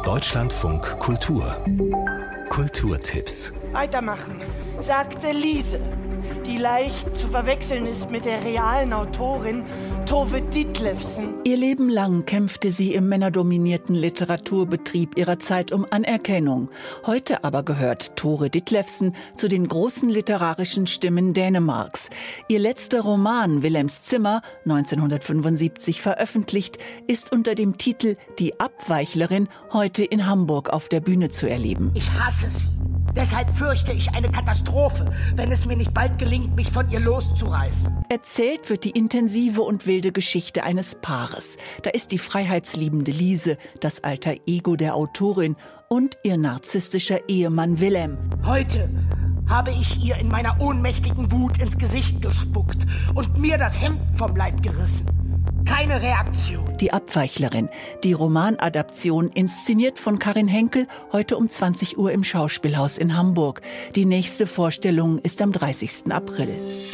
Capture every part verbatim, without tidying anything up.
Deutschlandfunk Kultur. Kulturtipps. Weitermachen, sagte Liese, die leicht zu verwechseln ist mit der realen Autorin Tove Ditlevsen. Ihr Leben lang kämpfte sie im männerdominierten Literaturbetrieb ihrer Zeit um Anerkennung. Heute aber gehört Tove Ditlevsen zu den großen literarischen Stimmen Dänemarks. Ihr letzter Roman Wilhelms Zimmer, neunzehnhundertfünfundsiebzig veröffentlicht, ist unter dem Titel Die Abweichlerin heute in Hamburg auf der Bühne zu erleben. Ich hasse sie. Deshalb fürchte ich eine Katastrophe, wenn es mir nicht bald gelingt, mich von ihr loszureißen. Erzählt wird die intensive und wilde Geschichte eines Paares. Da ist die freiheitsliebende Liese, das alter Ego der Autorin und ihr narzisstischer Ehemann Wilhelm. Heute habe ich ihr in meiner ohnmächtigen Wut ins Gesicht gespuckt und mir das Hemd vom Leib gerissen. Keine Reaktion. Die Abweichlerin, die Romanadaption, inszeniert von Karin Henkel, heute um zwanzig Uhr im Schauspielhaus in Hamburg. Die nächste Vorstellung ist am dreißigsten April.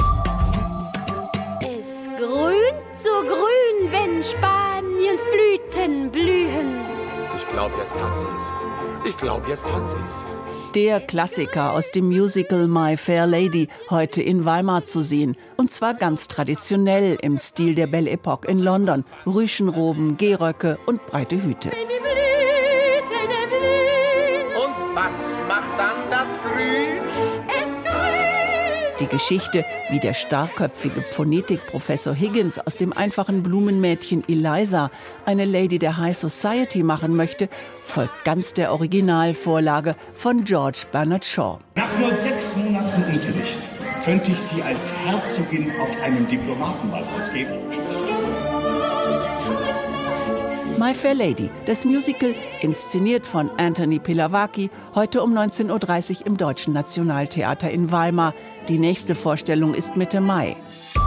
Es grünt so grün, wenn Spaniens Blüten blühen. Ich glaube, jetzt hat sie es. Ich glaube, jetzt hat sie es. Der Klassiker aus dem Musical My Fair Lady, heute in Weimar zu sehen. Und zwar ganz traditionell im Stil der Belle Epoque in London. Rüschenroben, Gehröcke und breite Hüte. Und was macht dann das Grün? Es grünt. Die Geschichte, wie der starrköpfige Phonetikprofessor Higgins aus dem einfachen Blumenmädchen Eliza eine Lady der High Society machen möchte, folgt ganz der Originalvorlage von George Bernard Shaw. Nach nur sechs Monaten Unterricht könnte ich Sie als Herzogin auf einem Diplomatenball ausgeben. My Fair Lady, das Musical, inszeniert von Anthony Pilavaki, heute um neunzehn Uhr dreißig im Deutschen Nationaltheater in Weimar. Die nächste Vorstellung ist Mitte Mai.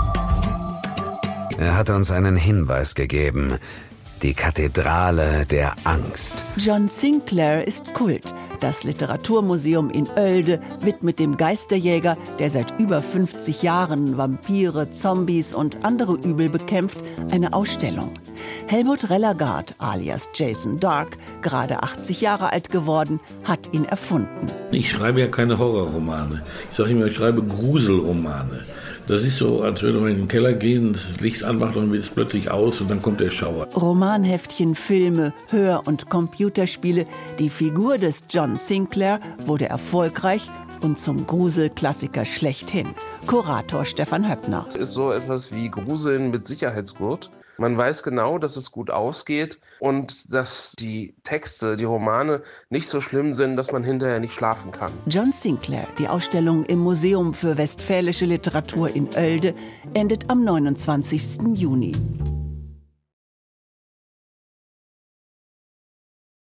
Er hat uns einen Hinweis gegeben. Die Kathedrale der Angst. John Sinclair ist Kult. Das Literaturmuseum in Oelde widmet dem Geisterjäger, der seit über fünfzig Jahren Vampire, Zombies und andere Übel bekämpft, eine Ausstellung. Helmut Rellergard, alias Jason Dark, gerade achtzig Jahre alt geworden, hat ihn erfunden. Ich schreibe ja keine Horrorromane. Ich sage immer, ich schreibe Gruselromane. Das ist so, als würde man in den Keller gehen, das Licht anmacht und dann wird es plötzlich aus und dann kommt der Schauer. Romanheftchen, Filme, Hör- und Computerspiele. Die Figur des John Sinclair wurde erfolgreich und zum Gruselklassiker schlechthin. Kurator Stefan Höppner. Es ist so etwas wie Gruseln mit Sicherheitsgurt. Man weiß genau, dass es gut ausgeht und dass die Texte, die Romane nicht so schlimm sind, dass man hinterher nicht schlafen kann. John Sinclair, die Ausstellung im Museum für westfälische Literatur in Oelde, endet am neunundzwanzigsten Juni.